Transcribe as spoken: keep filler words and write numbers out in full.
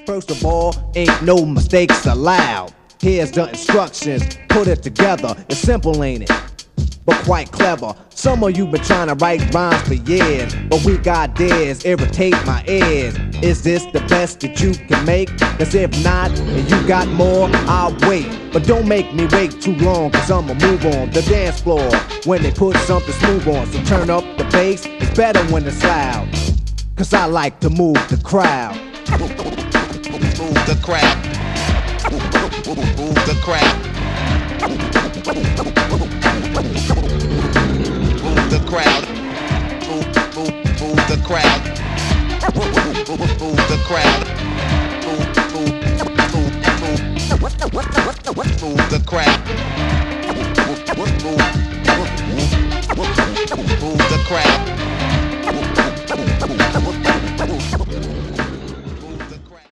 First of all, ain't no mistakes allowed. Here's the instructions, put it together. It's simple, ain't it? But quite clever. Some of you been trying to write rhymes for years, but we got dares, irritate my ears. Is this the best that you can make? Cause if not, and you got more, I'll wait. But don't make me wait too long, cause I'ma move on the dance floor when they put something smooth on. So turn up the bass, it's better when it's loud, cause I like to move the crowd. Move the crowd. Move the crowd. Move the crowd. Move, move, move the crowd. Move the crowd.